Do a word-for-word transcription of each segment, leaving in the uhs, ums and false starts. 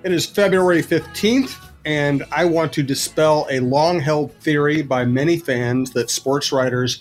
It is February fifteenth, and I want to dispel a long-held theory by many fans that sports writers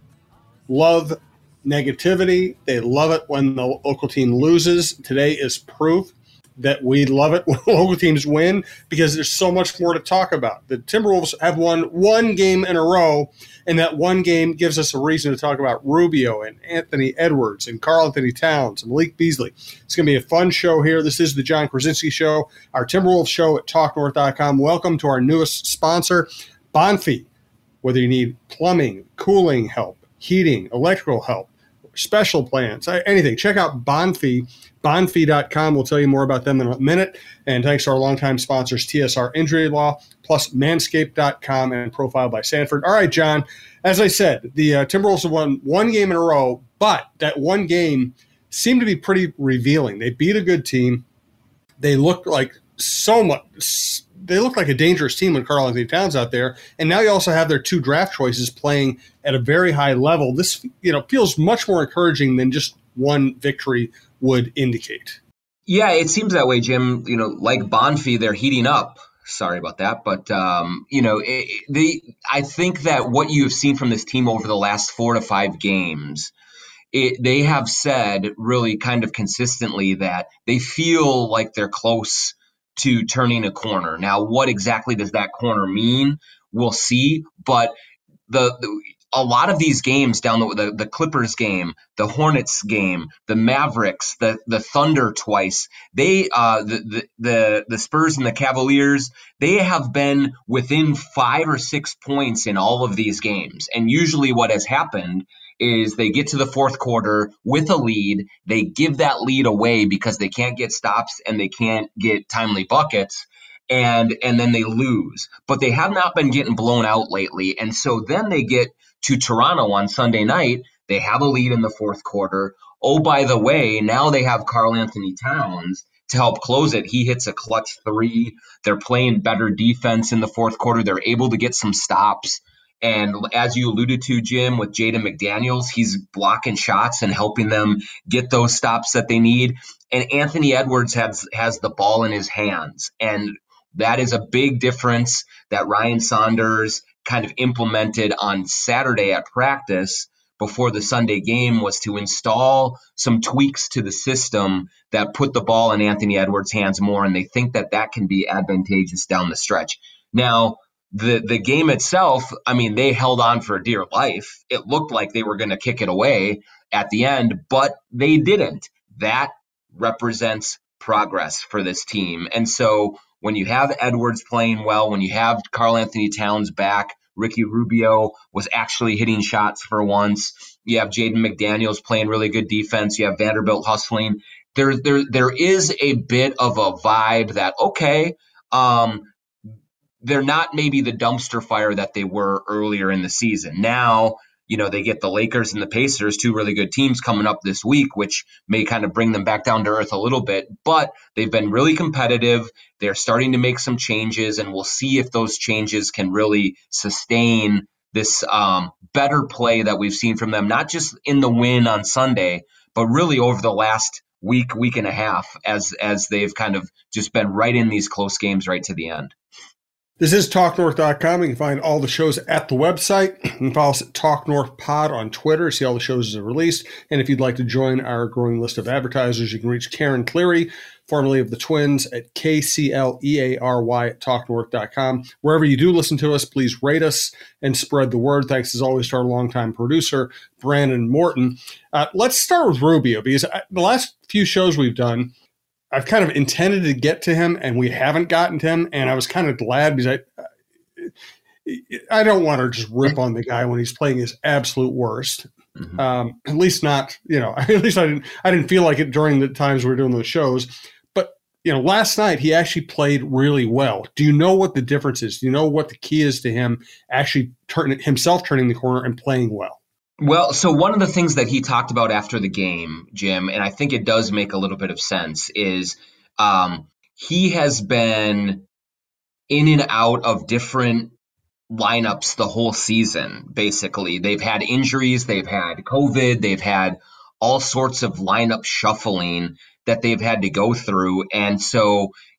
love negativity. They love it when the local team loses. Today is proof that we love it when local teams win because there's so much more to talk about. The Timberwolves have won one game in a row, and that one game gives us a reason to talk about Rubio and Anthony Edwards and Karl-Anthony Towns and Malik Beasley. It's going to be a fun show here. This is the Jon Krawczynski Show, our Timberwolves show at talk north dot com. Welcome to our newest sponsor, Bonfi. Whether you need plumbing, cooling help, heating, electrical help, special plans, anything, check out Bonfi. Bonfi dot com. We'll tell you more about them in a minute. And thanks to our longtime sponsors, T S R Injury Law, plus Manscaped dot com and Profile by Sanford. All right, John, as I said, the uh, Timberwolves have won one game in a row, but that one game seemed to be pretty revealing. They beat a good team. They looked like so much – they looked like a dangerous team when Karl-Anthony Towns out there. And now you also have their two draft choices playing at a very high level. This, you know, feels much more encouraging than just one victory would indicate. Yeah, it seems that way, Jim. You know, like Bonfi, they're heating up. Sorry about that. But, um, you know, it, they, I think that what you have seen from this team over the last four to five games, it, they have said really kind of consistently that they feel like they're close to turning a corner. Now, what exactly does that corner mean? We'll see. But the, the a lot of these games down the, the the Clippers game, the Hornets game, the Mavericks, the the Thunder twice, they uh the the the, the Spurs and the Cavaliers, they have been within five or six points in all of these games. And usually what has happened is they get to the fourth quarter with a lead, they give that lead away because they can't get stops and they can't get timely buckets. And and then they lose. But they have not been getting blown out lately. And so then they get to Toronto on Sunday night. They have a lead in the fourth quarter. Oh, by the way, now they have Karl-Anthony Towns to help close it. He hits a clutch three. They're playing better defense in the fourth quarter. They're able to get some stops. And as you alluded to, Jim, with Jaden McDaniels, he's blocking shots and helping them get those stops that they need. And Anthony Edwards has, has the ball in his hands. And that is a big difference that Ryan Saunders kind of implemented on Saturday at practice before the Sunday game, was to install some tweaks to the system that put the ball in Anthony Edwards' hands more, and they think that that can be advantageous down the stretch. Now, the the game itself, I mean, they held on for dear life. It looked like they were going to kick it away at the end, but they didn't. That represents progress for this team. And so when you have Edwards playing well, when you have Karl-Anthony Towns back, Ricky Rubio was actually hitting shots for once. You have Jaden McDaniels playing really good defense. You have Vanderbilt hustling. There, there, there is a bit of a vibe that, okay, um, they're not maybe the dumpster fire that they were earlier in the season. Now, you know, they get the Lakers and the Pacers, two really good teams coming up this week, which may kind of bring them back down to earth a little bit. But they've been really competitive. They're starting to make some changes, and we'll see if those changes can really sustain this um, better play that we've seen from them, not just in the win on Sunday, but really over the last week, week and a half, as as they've kind of just been right in these close games right to the end. This is talk north dot com. You can find all the shows at the website. You can follow us at TalkNorthPod on Twitter, see all the shows as they're released. And if you'd like to join our growing list of advertisers, you can reach Karen Cleary, formerly of the Twins, at K C L E A R Y at talk north dot com. Wherever you do listen to us, please rate us and spread the word. Thanks, as always, to our longtime producer, Brandon Morton. Uh, let's start with Rubio, because the last few shows we've done, I've kind of intended to get to him, and we haven't gotten to him, and I was kind of glad because I I don't want to just rip on the guy when he's playing his absolute worst. Mm-hmm. Um, at least not, you know, at least I didn't I didn't feel like it during the times we were doing those shows. But, you know, last night he actually played really well. Do you know what the difference is? Do you know what the key is to him actually turning himself turning the corner and playing well? Well, so one of the things that he talked about after the game, Jim, and I think it does make a little bit of sense, is um, he has been in and out of different lineups the whole season, basically. They've had injuries, they've had COVID, they've had all sorts of lineup shuffling that they've had to go through. And so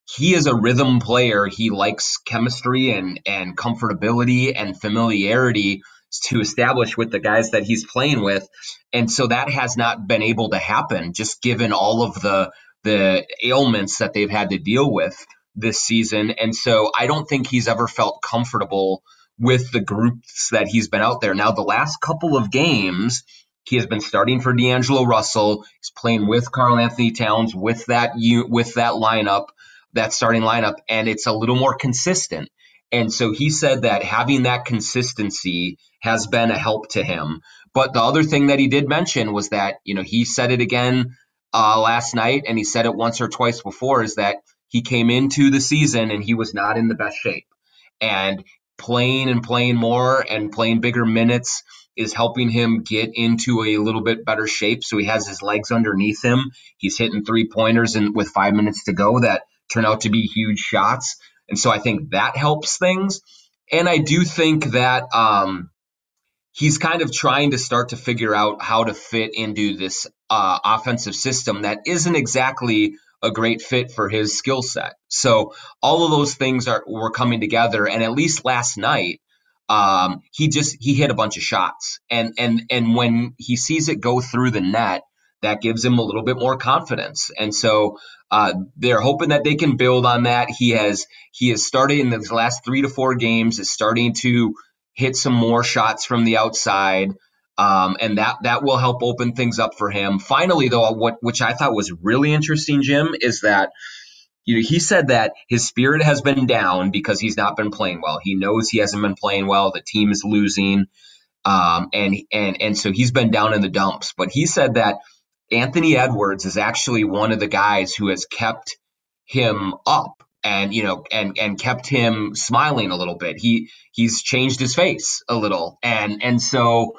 he is a rhythm player. He likes chemistry and, and comfortability and familiarity to establish with the guys that he's playing with. And so that has not been able to happen, just given all of the the ailments that they've had to deal with this season. And so I don't think he's ever felt comfortable with the groups that he's been out there. Now, the last couple of games, he has been starting for D'Angelo Russell. He's playing with Karl Anthony Towns with that with that lineup, that starting lineup, and it's a little more consistent. And so he said that having that consistency has been a help to him. But the other thing that he did mention was that, you know, he said it again uh, last night, and he said it once or twice before, is that he came into the season and he was not in the best shape. And playing and playing more and playing bigger minutes is helping him get into a little bit better shape. So he has his legs underneath him. He's hitting three pointers and with five minutes to go that turn out to be huge shots. And so I think that helps things. And I do think that um, he's kind of trying to start to figure out how to fit into this uh, offensive system that isn't exactly a great fit for his skill set. So all of those things are were coming together. And at least last night, um, he just he hit a bunch of shots. And and and when he sees it go through the net, that gives him a little bit more confidence. And so uh, they're hoping that they can build on that. He has he has started in the last three to four games, is starting to hit some more shots from the outside. Um, and that that will help open things up for him. Finally, though, what which I thought was really interesting, Jim, is that you know he said that his spirit has been down because he's not been playing well. He knows he hasn't been playing well. The team is losing, um, and and and so he's been down in the dumps. But he said that Anthony Edwards is actually one of the guys who has kept him up and you know and and kept him smiling a little bit. He he's changed his face a little, and and so.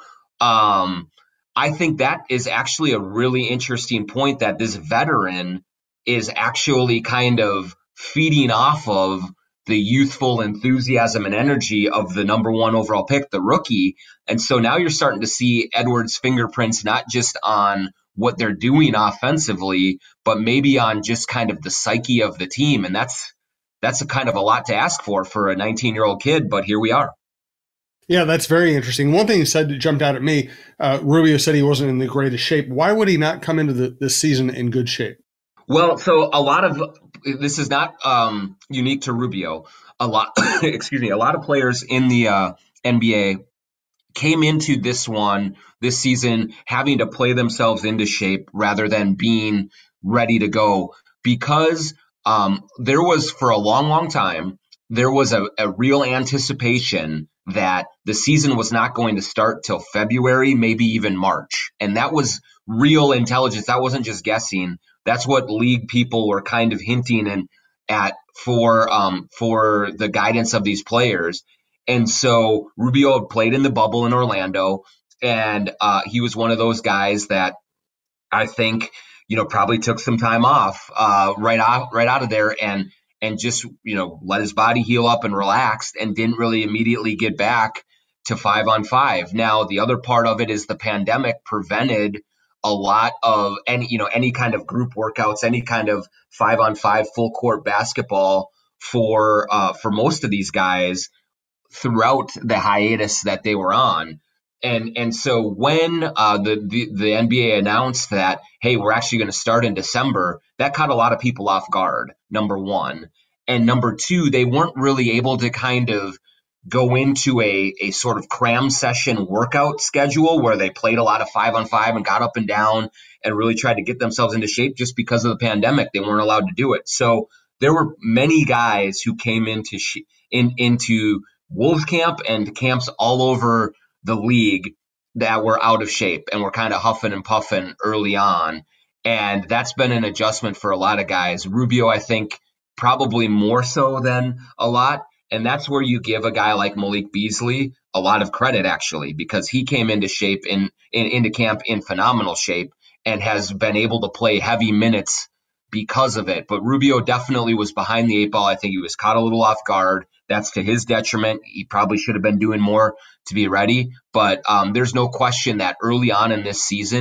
Um, I think that is actually a really interesting point, that this veteran is actually kind of feeding off of the youthful enthusiasm and energy of the number one overall pick, the rookie. And so now you're starting to see Edwards' fingerprints, not just on what they're doing offensively, but maybe on just kind of the psyche of the team. And that's, that's a kind of a lot to ask for, for a nineteen year old kid, but here we are. Yeah, that's very interesting. One thing he said that jumped out at me, uh, Rubio said he wasn't in the greatest shape. Why would he not come into the, this season in good shape? Well, so a lot of this is not um, unique to Rubio. A lot, excuse me, a lot of players in the uh, N B A came into this one, this season, having to play themselves into shape rather than being ready to go, because um, there was, for a long, long time, there was a, a real anticipation that the season was not going to start till February, maybe even March. And that was real intelligence. That wasn't just guessing. That's what league people were kind of hinting and at for um, for the guidance of these players. And so Rubio had played in the bubble in Orlando, and uh, he was one of those guys that I think, you know, probably took some time off uh, right out right out of there and and just, you know, let his body heal up and relax, and didn't really immediately get back to five on five. Now, the other part of it is the pandemic prevented a lot of any, you know, any kind of group workouts, any kind of five on five full court basketball for uh, for most of these guys throughout the hiatus that they were on. And and so when uh, the, the the N B A announced that, hey, we're actually going to start in December, that caught a lot of people off guard, number one. And number two, they weren't really able to kind of go into a, a sort of cram session workout schedule where they played a lot of five on five and got up and down and really tried to get themselves into shape. Just because of the pandemic, they weren't allowed to do it. So there were many guys who came into sh- in, into Wolves camp and camps all over the league that were out of shape and were kind of huffing and puffing early on. And that's been an adjustment for a lot of guys. Rubio, I think, probably more so than a lot. And that's where you give a guy like Malik Beasley a lot of credit, actually, because he came into shape in, in into camp in phenomenal shape and has been able to play heavy minutes because of it. But Rubio definitely was behind the eight ball. I think he was caught a little off guard. That's to his detriment. He probably should have been doing more to be ready. But um, there's no question that early on in this season,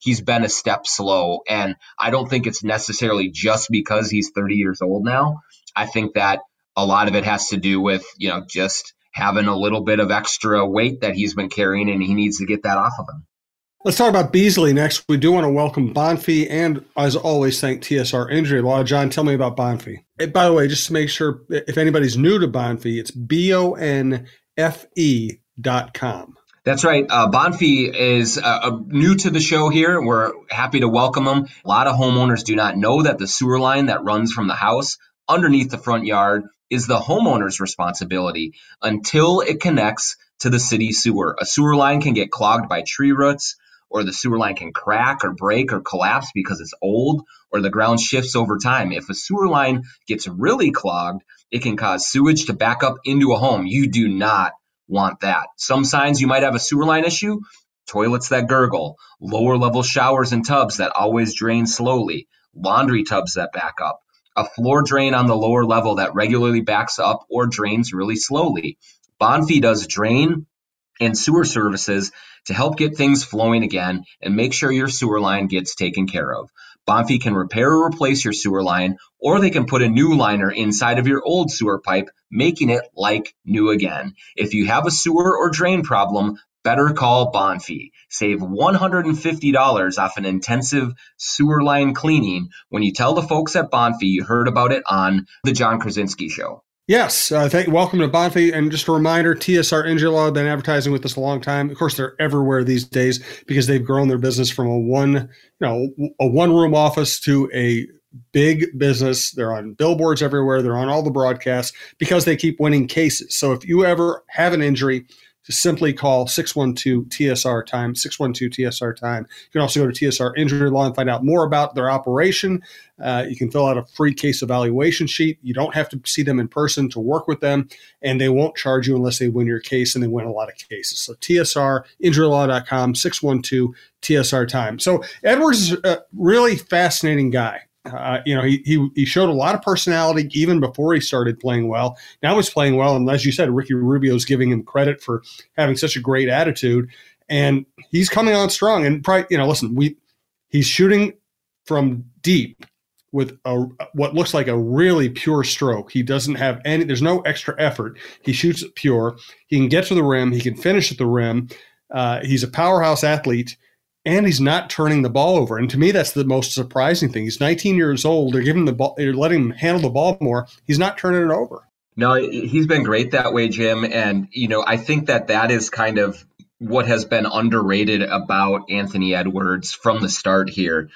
he's been a step slow. And I don't think it's necessarily just because he's thirty years old now. I think that a lot of it has to do with, you know, just having a little bit of extra weight that he's been carrying, and he needs to get that off of him. Let's talk about Beasley next. We do want to welcome Bonfie and, as always, thank T S R Injury Law. John, tell me about Bonfie. And by the way, just to make sure, if anybody's new to Bonfie, it's B O N F E dot com. That's right. Uh, Bonfie is uh, uh, new to the show here. We're happy to welcome him. A lot of homeowners do not know that the sewer line that runs from the house underneath the front yard is the homeowner's responsibility until it connects to the city sewer. A sewer line can get clogged by tree roots, or the sewer line can crack or break or collapse because it's old, or the ground shifts over time. If a sewer line gets really clogged, it can cause sewage to back up into a home. You do not want that. Some signs you might have a sewer line issue: toilets that gurgle, lower level showers and tubs that always drain slowly, laundry tubs that back up, a floor drain on the lower level that regularly backs up or drains really slowly. Bonfie does drain and sewer services to help get things flowing again and make sure your sewer line gets taken care of. Bonfie can repair or replace your sewer line, or they can put a new liner inside of your old sewer pipe, making it like new again. If you have a sewer or drain problem, better call Bonfie. Save one hundred fifty dollars off an intensive sewer line cleaning when you tell the folks at Bonfie you heard about it on The John Krasinski Show. Yes, uh, thank, welcome to Bonfie. And just a reminder, T S R Injury Law have been advertising with us a long time. Of course, they're everywhere these days because they've grown their business from a one, you know, a one-room office to a big business. They're on billboards everywhere. They're on all the broadcasts because they keep winning cases. So if you ever have an injury, just simply call six one two T S R time, six one two T S R time. You can also go to T S R Injury Law and find out more about their operation. Uh, you can fill out a free case evaluation sheet. You don't have to see them in person to work with them, and they won't charge you unless they win your case, and they win a lot of cases. So T S R injury law dot com, six one two T S R time. So Edwards is a really fascinating guy. Uh, you know, he, he he showed a lot of personality even before he started playing well. Now he's playing well, and as you said, Ricky Rubio's giving him credit for having such a great attitude, and he's coming on strong. And probably, you know, listen, we he's shooting from deep with a what looks like a really pure stroke. He doesn't have any. There's no extra effort. He shoots it pure. He can get to the rim. He can finish at the rim. Uh, he's a powerhouse athlete. And he's not turning the ball over. And to me, that's the most surprising thing. He's nineteen years old. They're giving the ball, they're letting him handle the ball more. He's not turning it over. No, he's been great that way, Jim. And, you know, I think that that is kind of what has been underrated about Anthony Edwards from the start here.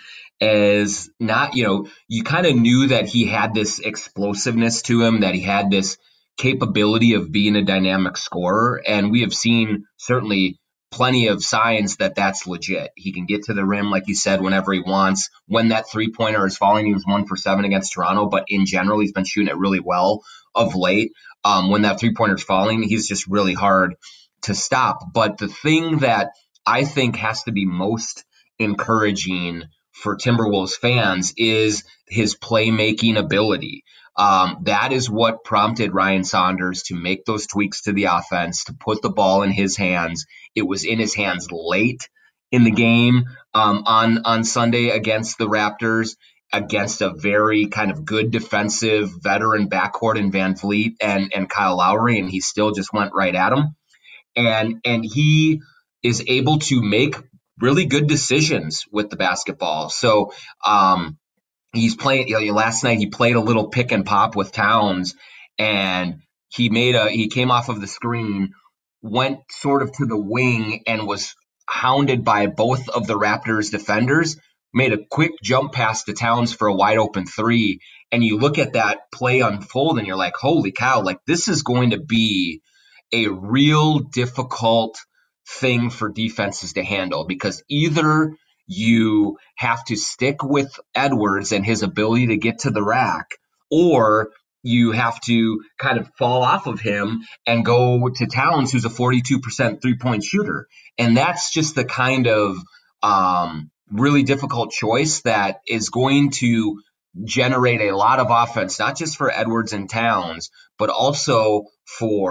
Is not, you know, you kind of knew that he had this explosiveness to him, that he had this capability of being a dynamic scorer. And we have seen certainly plenty of signs that that's legit. He can get to the rim, like you said, whenever he wants. When that three-pointer is falling, he was one for seven against Toronto, but in general, he's been shooting it really well of late. Um, when that three-pointer is falling, he's just really hard to stop. But the thing that I think has to be most encouraging for Timberwolves fans is his playmaking ability. Um, that is what prompted Ryan Saunders to make those tweaks to the offense, to put the ball in his hands. It was in his hands late in the game um, on, on Sunday against the Raptors, against a very kind of good defensive veteran backcourt in Van Vliet and, and Kyle Lowry, and he still just went right at him. And, and he is able to make really good decisions with the basketball. So, um, He's playing, you know, last night he played a little pick and pop with Towns, and he made a, he came off of the screen, went sort of to the wing and was hounded by both of the Raptors defenders, made a quick jump pass to Towns for a wide open three. And you look at that play unfold and you're like, holy cow, like this is going to be a real difficult thing for defenses to handle, because either you have to stick with Edwards and his ability to get to the rack, or you have to kind of fall off of him and go to Towns, who's a forty-two percent three-point shooter. And that's just the kind of um, really difficult choice that is going to generate a lot of offense, not just for Edwards and Towns, but also for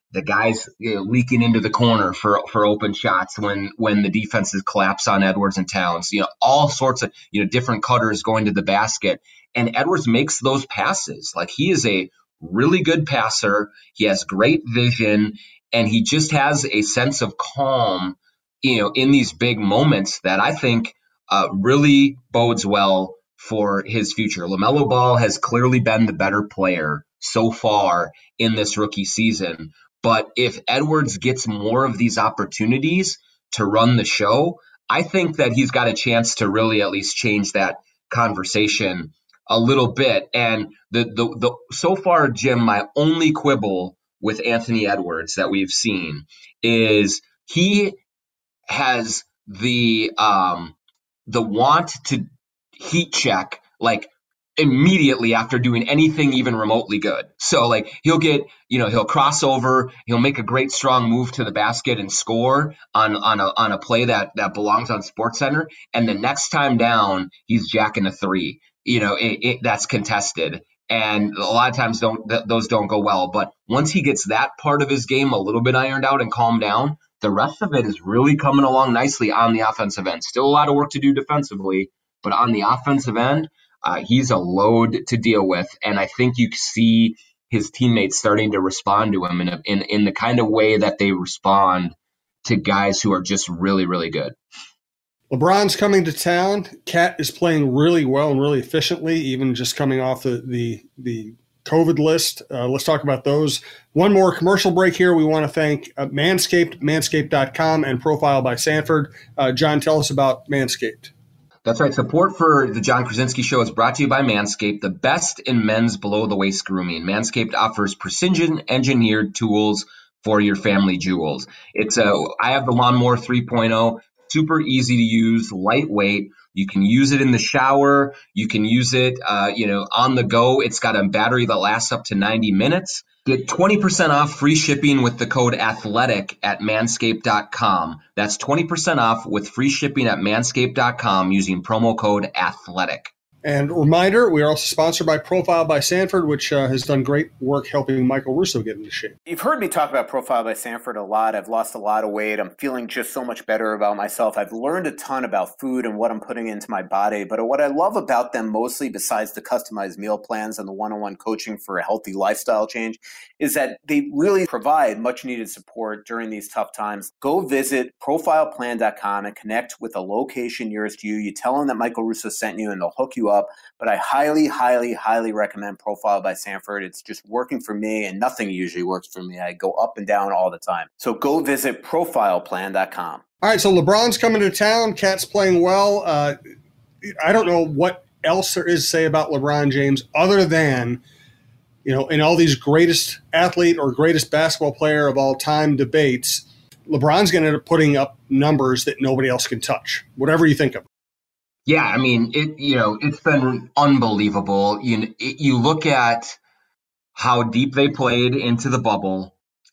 the guys, you know, leaking into the corner for, for open shots when, when the defenses collapse on Edwards and Towns, you know, all sorts of, you know, different cutters going to the basket. And Edwards makes those passes. Like, he is a really good passer. He has great vision, and he just has a sense of calm, you know, in these big moments that I think uh, really bodes well for his future. LaMelo Ball has clearly been the better player so far in this rookie season. But if Edwards gets more of these opportunities to run the show, I think that he's got a chance to really at least change that conversation a little bit. And the the, the so far, Jim, my only quibble with Anthony Edwards that we've seen is he has the um, the want to heat check like immediately after doing anything even remotely good. So like he'll get, you know, he'll cross over, he'll make a great strong move to the basket and score on on a on a play that that belongs on SportsCenter, and the next time down he's jacking a three. You know, it, it, that's contested, and a lot of times don't th- those don't go well. But once he gets that part of his game a little bit ironed out and calmed down, the rest of it is really coming along nicely on the offensive end. Still a lot of work to do defensively, but on the offensive end, Uh, he's a load to deal with, and I think you see his teammates starting to respond to him in, a, in in the kind of way that they respond to guys who are just really, really good. LeBron's coming to town. Cat is playing really well and really efficiently, even just coming off the the, the COVID list. Uh, let's talk about those. One more commercial break here. We want to thank uh, Manscaped, manscaped dot com, and Profile by Sanford. Uh, John, tell us about Manscaped. That's right. Support for the John Krasinski Show is brought to you by Manscaped, the best in men's below-the-waist grooming. Manscaped offers precision-engineered tools for your family jewels. It's a, I have the Lawnmower three point oh, super easy to use, lightweight. You can use it in the shower. You can use it, uh, you know, on the go. It's got a battery that lasts up to ninety minutes. Get twenty percent off free shipping with the code ATHLETIC at manscaped dot com. That's twenty percent off with free shipping at manscaped dot com using promo code ATHLETIC. And reminder, we are also sponsored by Profile by Sanford, which uh, has done great work helping Michael Russo get into shape. You've heard me talk about Profile by Sanford a lot. I've lost a lot of weight. I'm feeling just so much better about myself. I've learned a ton about food and what I'm putting into my body. But what I love about them mostly, besides the customized meal plans and the one-on-one coaching for a healthy lifestyle change, is that they really provide much needed support during these tough times. Go visit profile plan dot com and connect with a location nearest you. You tell them that Michael Russo sent you and they'll hook you up. But I highly, highly, highly recommend Profile by Sanford. It's just working for me, and nothing usually works for me. I go up and down all the time. So go visit profile plan dot com. All right, so LeBron's coming to town. Cat's playing well. Uh, I don't know what else there is to say about LeBron James other than, you know, in all these greatest athlete or greatest basketball player of all time debates, LeBron's going to end up putting up numbers that nobody else can touch, whatever you think of. Yeah, I mean, it. You know, it's been unbelievable. You it, you look at how deep they played into the bubble.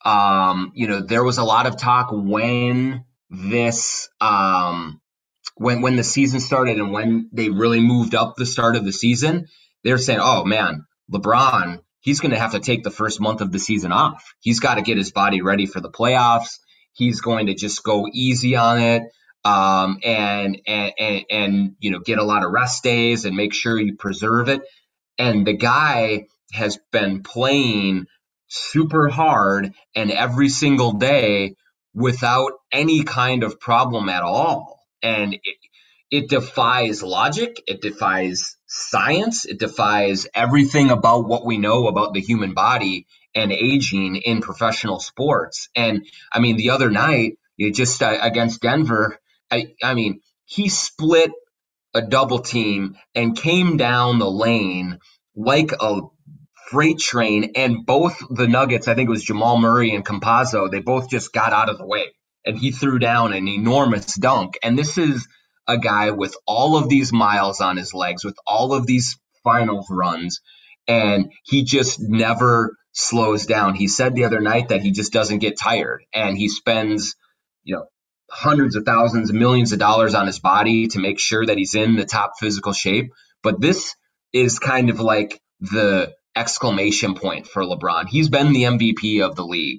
Um, you know, there was a lot of talk when this, um, when when the season started and when they really moved up the start of the season. They're saying, "Oh man, LeBron, he's going to have to take the first month of the season off. He's got to get his body ready for the playoffs. He's going to just go easy on it." Um, and, and, and, and, you know, get a lot of rest days and make sure you preserve it. And the guy has been playing super hard and every single day without any kind of problem at all. And it, it defies logic. It defies science. It defies everything about what we know about the human body and aging in professional sports. And I mean, the other night, you just uh, against Denver, I, I mean, he split a double team and came down the lane like a freight train. And both the Nuggets, I think it was Jamal Murray and Campazzo, they both just got out of the way. And he threw down an enormous dunk. And this is a guy with all of these miles on his legs, with all of these finals runs. And he just never slows down. He said the other night that he just doesn't get tired. And he spends, you know, hundreds of thousands, millions of dollars on his body to make sure that he's in the top physical shape. But this is kind of like the exclamation point for LeBron. He's been the M V P of the league.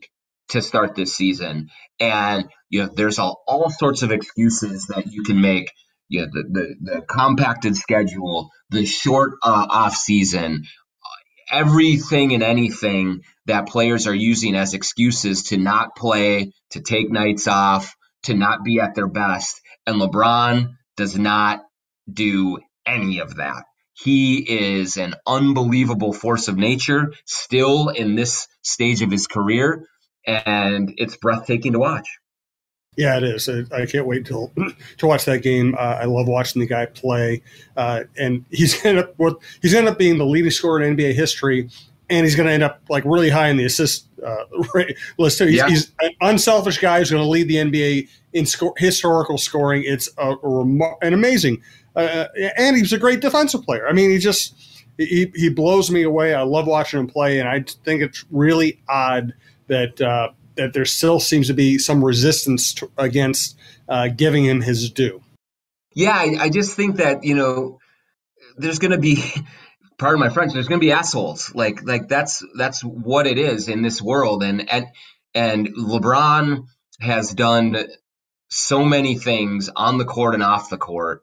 to start this season. And, you know, there's all, all sorts of excuses that you can make. You know, the, the, the compacted schedule, the short uh, off season, everything and anything that players are using as excuses to not play, to take nights off, to not be at their best. And LeBron does not do any of that. He is an unbelievable force of nature still in this stage of his career, and it's breathtaking to watch. Yeah, it is. I can't wait till to watch that game. Uh, I love watching the guy play, uh, and he's gonna end up he's gonna end up being the leading scorer in N B A history, and he's gonna end up like really high in the assist uh, list too. He's, yeah. he's an unselfish guy who's gonna lead the N B A in sco- historical scoring. It's a, a remar- an amazing, uh, and he's a great defensive player. I mean, he just he he blows me away. I love watching him play, and I think it's really odd that. Uh, that there still seems to be some resistance to, against uh, giving him his due. Yeah, I, I just think that, you know, there's going to be, pardon my French, there's going to be assholes. Like, like that's that's what it is in this world. And and and LeBron has done so many things on the court and off the court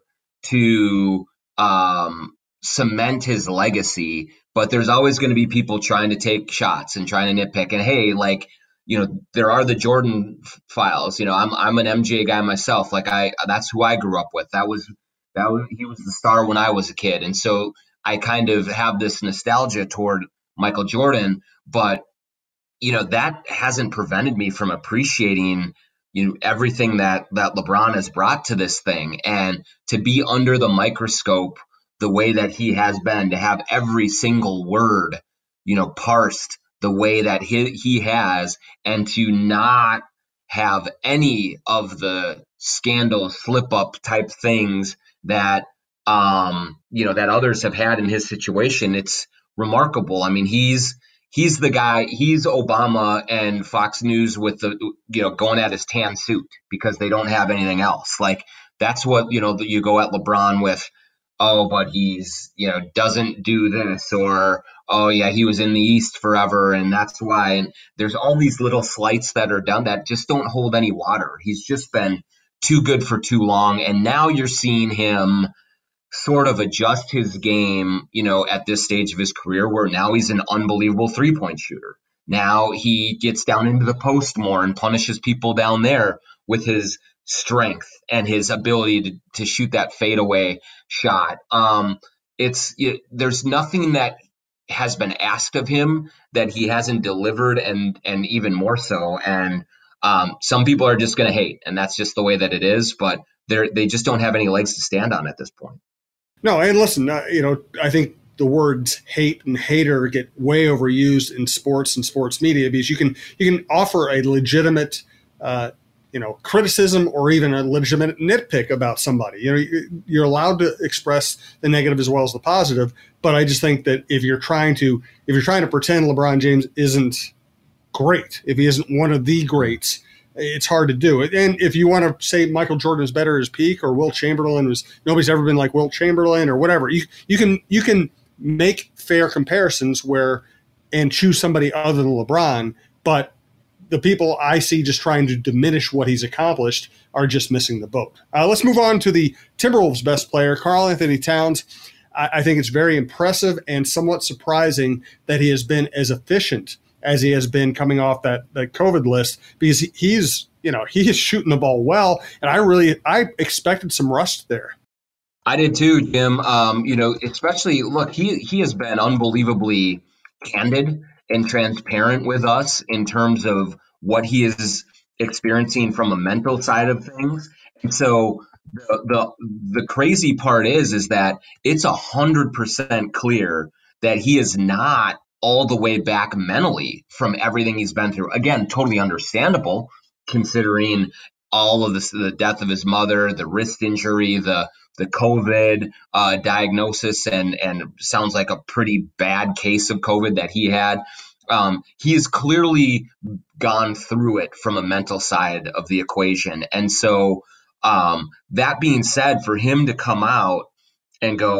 to um, cement his legacy. But there's always going to be people trying to take shots and trying to nitpick. And hey, like, you know, there are the Jordan files. You know, I'm I'm an M J guy myself. Like I, that's who I grew up with. That was that was he was the star when I was a kid, and so I kind of have this nostalgia toward Michael Jordan. But you know, that hasn't prevented me from appreciating, you know, everything that that LeBron has brought to this thing, and to be under the microscope the way that he has been, to have every single word, you know, parsed the way that he, he has, and to not have any of the scandal slip up type things that, um, you know, that others have had in his situation. It's remarkable. I mean, he's, he's the guy, he's Obama and Fox News with the, you know, going at his tan suit because they don't have anything else. Like, that's what, you know, you go at LeBron with, oh, but he's, you know, doesn't do this, or, oh, yeah, he was in the East forever, and that's why. And there's all these little slights that are done that just don't hold any water. He's just been too good for too long. And now you're seeing him sort of adjust his game, you know, at this stage of his career, where now he's an unbelievable three-point shooter. Now he gets down into the post more and punishes people down there with his strength and his ability to, to shoot that fadeaway shot. Um, it's it, there's nothing that has been asked of him that he hasn't delivered, and and even more so. And um, some people are just going to hate, and that's just the way that it is. But they they just don't have any legs to stand on at this point. No, and listen, uh, you know, I think the words hate and hater get way overused in sports and sports media, because you can you can offer a legitimate uh, you know, criticism or even a legitimate nitpick about somebody. You know, you're allowed to express the negative as well as the positive. But I just think that if you're trying to if you're trying to pretend LeBron James isn't great, if he isn't one of the greats, it's hard to do it. And if you want to say Michael Jordan is better at his peak, or Wilt Chamberlain was nobody's ever been like Wilt Chamberlain, or whatever, you you can you can make fair comparisons where and choose somebody other than LeBron, but the people I see just trying to diminish what he's accomplished are just missing the boat. Uh, let's move on to the Timberwolves' best player, Karl-Anthony Towns. I, I think it's very impressive and somewhat surprising that he has been as efficient as he has been coming off that, that COVID list, because he, he's, you know, he is shooting the ball well. And I really, I expected some rust there. I did too, Jim. Um, you know, especially, look, he, he has been unbelievably candid and transparent with us in terms of what he is experiencing from a mental side of things. And so the the, the crazy part is, is that it's a hundred percent clear that he is not all the way back mentally from everything he's been through. Again, totally understandable considering all of this, the death of his mother, the wrist injury, the the COVID uh, diagnosis, and and sounds like a pretty bad case of COVID that he had. Um, he has clearly gone through it from a mental side of the equation. And so um, that being said, for him to come out and go,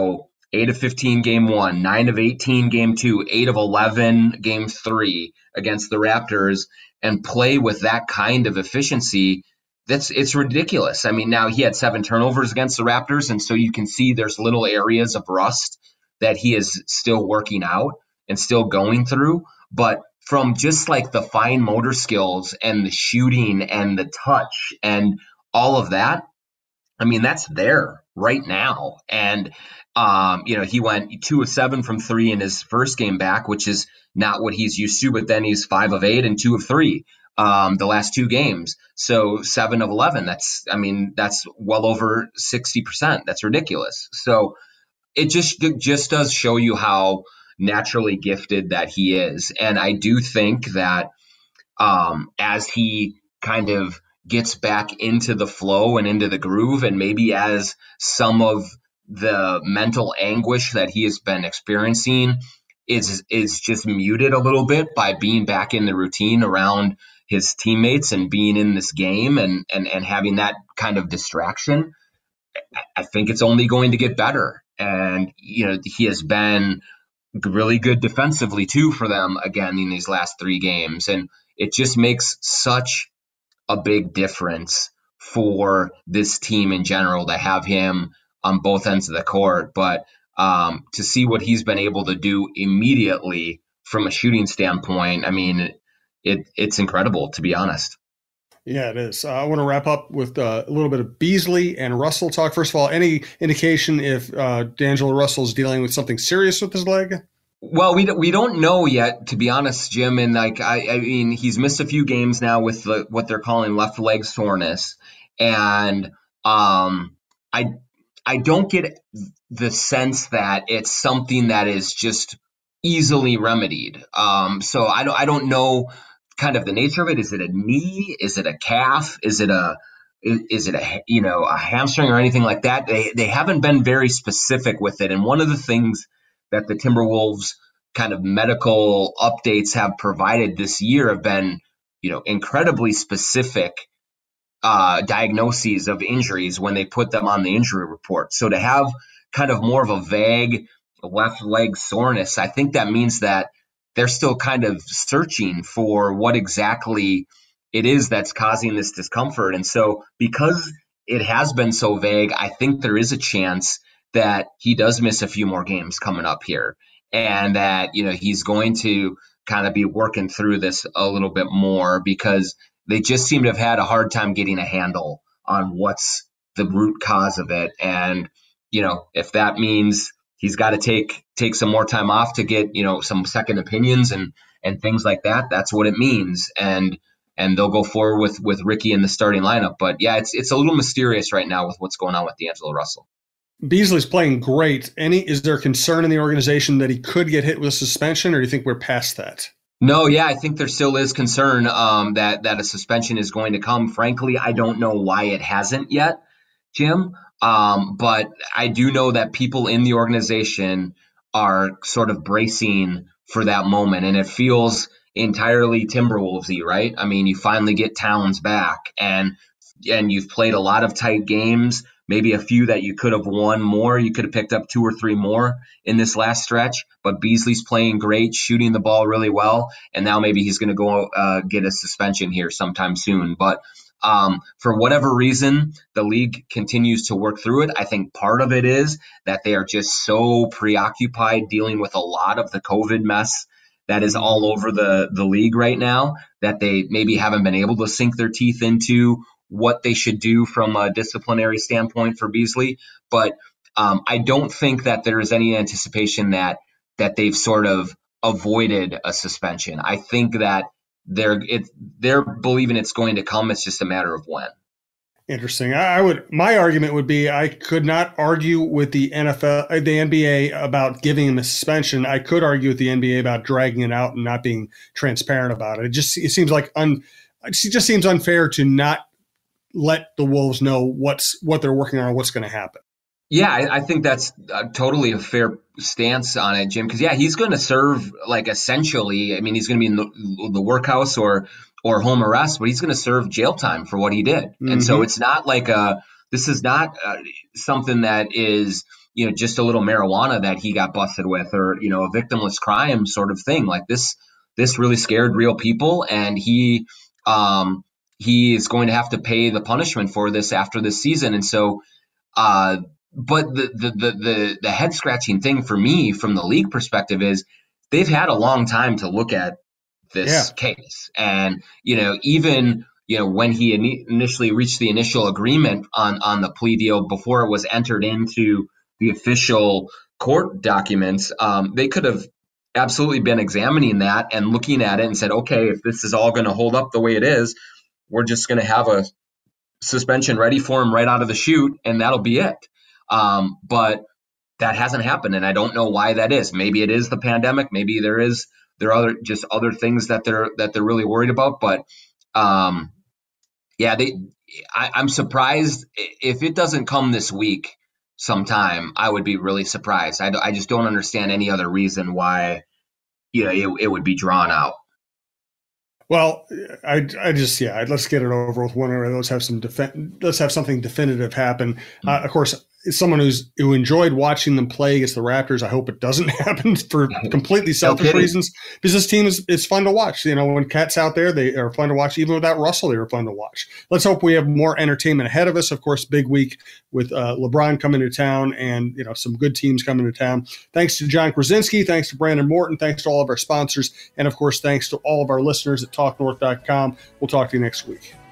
eight of fifteen game one, nine of eighteen game two, eight of eleven game three against the Raptors, and play with that kind of efficiency, that's it's ridiculous. I mean, now he had seven turnovers against the Raptors, and so you can see there's little areas of rust that he is still working out and still going through. But from just like the fine motor skills and the shooting and the touch and all of that, I mean, that's there right now. And, um, you know, he went two of seven from three in his first game back, which is not what he's used to, but then he's five of eight and two of three um, the last two games. So seven of eleven, that's, I mean, that's well over sixty percent. That's ridiculous. So it just, it just does show you how naturally gifted that he is. And I do think that um, as he kind of gets back into the flow and into the groove, and maybe as some of the mental anguish that he has been experiencing is is just muted a little bit by being back in the routine around his teammates and being in this game and and, and having that kind of distraction, I think it's only going to get better. And, you know, he has been really good defensively too for them again in these last three games. And it just makes such a big difference for this team in general to have him on both ends of the court. But um, to see what he's been able to do immediately from a shooting standpoint, I mean, it it's incredible, to be honest. Yeah, it is. Uh, I want to wrap up with uh, a little bit of Beasley and Russell talk. First of all, any indication if uh, D'Angelo Russell is dealing with something serious with his leg? Well, we we don't know yet, to be honest, Jim. And like I, I mean, he's missed a few games now with the, what they're calling left leg soreness, and um, I I don't get the sense that it's something that is just easily remedied. Um, so I don't I don't know kind of the nature of it. Is it a knee? Is it a calf? Is it a is, is it a you know a hamstring or anything like that? They they haven't been very specific with it. And one of the things that the Timberwolves kind of medical updates have provided this year have been, you know, incredibly specific uh, diagnoses of injuries when they put them on the injury report. So to have kind of more of a vague left leg soreness, I think that means that they're still kind of searching for what exactly it is that's causing this discomfort. And so because it has been so vague, I think there is a chance that he does miss a few more games coming up here, and that, you know, he's going to kind of be working through this a little bit more, because they just seem to have had a hard time getting a handle on what's the root cause of it. And, you know, if that means he's got to take take some more time off to get, you know, some second opinions and and things like that, that's what it means. And and they'll go forward with with Ricky in the starting lineup. But yeah, it's it's a little mysterious right now with what's going on with D'Angelo Russell. Beasley's playing great. Any is there concern in the organization that he could get hit with a suspension, or do you think we're past that? No, yeah, I think there still is concern um, that that a suspension is going to come. Frankly, I don't know why it hasn't yet, Jim. Um, but I do know that people in the organization are sort of bracing for that moment, and it feels entirely Timberwolves-y, right? I mean, you finally get Towns back, and and you've played a lot of tight games. Maybe a few that you could have won more. You could have picked up two or three more in this last stretch. But Beasley's playing great, shooting the ball really well. And now maybe he's going to go uh, get a suspension here sometime soon. But um, for whatever reason, the league continues to work through it. I think part of it is that they are just so preoccupied dealing with a lot of the COVID mess that is all over the, the league right now, that they maybe haven't been able to sink their teeth into what they should do from a disciplinary standpoint for Beasley. But um, I don't think that there is any anticipation that that they've sort of avoided a suspension. I think that they're it, they're believing it's going to come. It's just a matter of when. Interesting. I would. My argument would be I could not argue with the N F L, the N B A about giving him a suspension. I could argue with the N B A about dragging it out and not being transparent about it. It just it seems like un, it just seems unfair to not let the Wolves know what's what they're working on, what's going to happen. Yeah, I, I think that's uh, totally a fair stance on it, Jim. Because yeah, he's going to serve like essentially. I mean, he's going to be in the, the workhouse or or home arrest, but he's going to serve jail time for what he did. Mm-hmm. And so it's not like a. This is not uh, something that is you know, just a little marijuana that he got busted with, or, you know, a victimless crime sort of thing. Like this, this really scared real people, and he, um, he is going to have to pay the punishment for this after this season. And so, uh, but the, the, the, the, the head scratching thing for me from the league perspective is they've had a long time to look at this yeah. case. And, you know, even, you know, when he in- initially reached the initial agreement on, on the plea deal before it was entered into the official court documents, um, they could have absolutely been examining that and looking at it and said, okay, if this is all going to hold up the way it is, we're just going to have a suspension ready for him right out of the chute, and that'll be it. Um, but that hasn't happened, and I don't know why that is. Maybe it is the pandemic. Maybe there is there are other just other things that they're that they're really worried about. But um, yeah, they. I, I'm surprised if it doesn't come this week sometime. I would be really surprised. I, I just don't understand any other reason why, you know, it, it would be drawn out. Well, I, I just, yeah, let's get it over with one or let's have some, defen- let's have something definitive happen. Mm-hmm. Uh, of course, as someone who's who enjoyed watching them play against the Raptors, I hope it doesn't happen for completely selfish no reasons, because this team is it's fun to watch. You know, when Cat's out there, they are fun to watch. Even without Russell, they were fun to watch. Let's hope we have more entertainment ahead of us. Of course, big week with uh, LeBron coming to town, and you know some good teams coming to town. Thanks to John Krasinski, thanks to Brandon Morton, thanks to all of our sponsors, and of course, thanks to all of our listeners at talk north dot com. We'll talk to you next week.